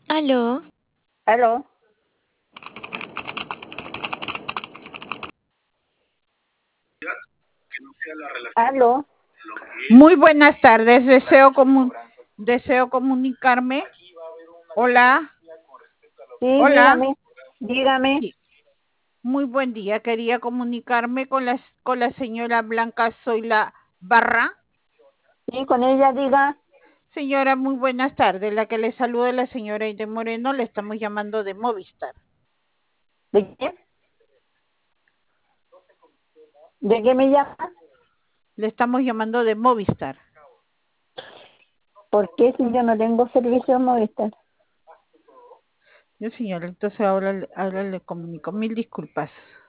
Aló, ¿Aló? ¿Aló? Muy buenas tardes, deseo comunicarme. Hola, Sí, hola. dígame, dígame. Sí, muy buen día. Quería comunicarme con la señora Blanca Zoila Barra. Sí, con ella diga. Señora, muy buenas tardes. La que le saluda es la señora Aide Moreno. Le estamos llamando de Movistar. ¿De qué? ¿De qué me llama? Le estamos llamando de Movistar. ¿Por qué si yo no tengo servicio Movistar? Yo, señora, entonces ahora le comunico. Mil disculpas.